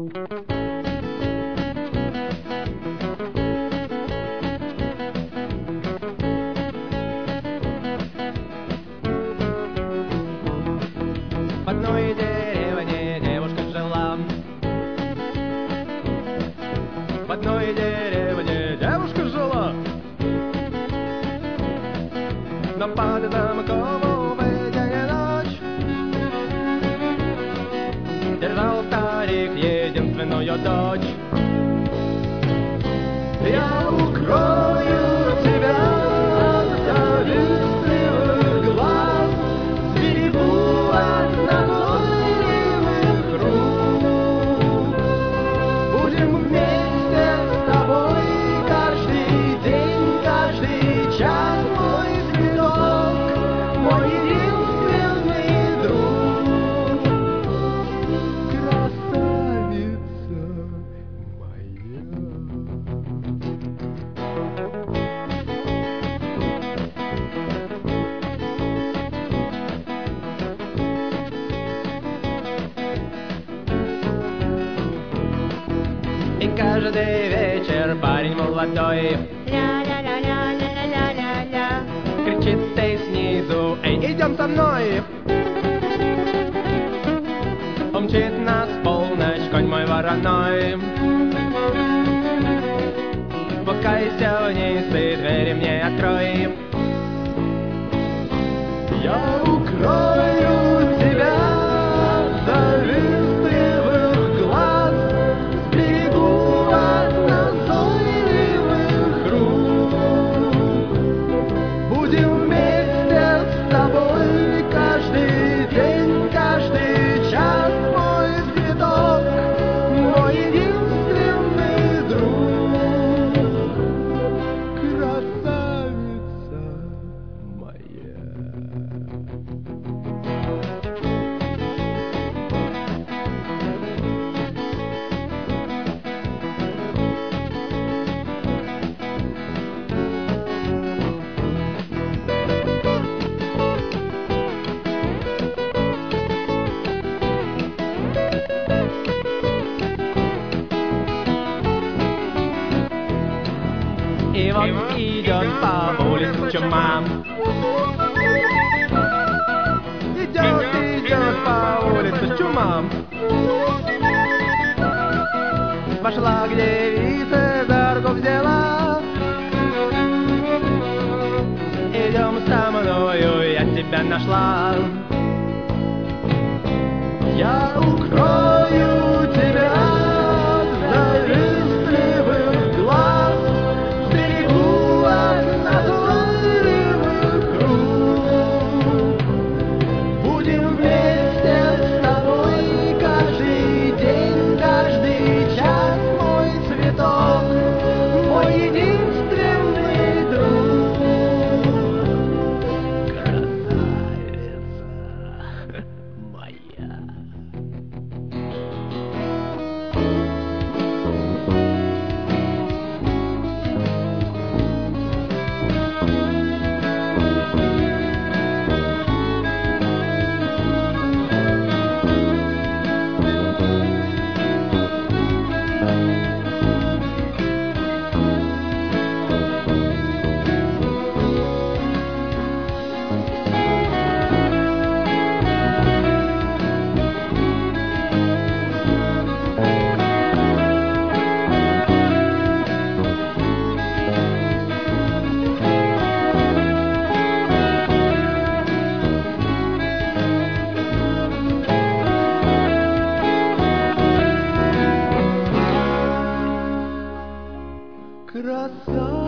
В одной деревне девушка жила. В одной деревне девушка жила. Но под замковой день и ночь держал старик единственную дочь. Я укрою тебя от завистливых глаз, сберегу от назойливых рук. Будем вместе с тобой каждый день, каждый час, мой цветок, мой единственный друг. Красавица моя. И каждый вечер парень молодой Ля-ля-ля-ля-ля-ля-ля-ля. кричит ей снизу: «Эй, идем со мной!» Умчит нас в полночь конь мой вороной. Спускайся вниз и двери мне открой. Я укрою тебя от завистливых глаз, сберегу от назойливых рук. Будем вместе с тобой каждый день, каждый час, мой цветок, мой единственный друг. Красавица моя. И вот идет по улице чума. Идет по улице чума. Пошла к девице, за руку взяла. Идем со мною, я тебя нашла. Я укрою тебя от завистливых глаз, сберегу от назойливых рук. Будем вместе с тобой каждый день, каждый час, мой цветок, мой единственный друг. Красавица моя. Красавица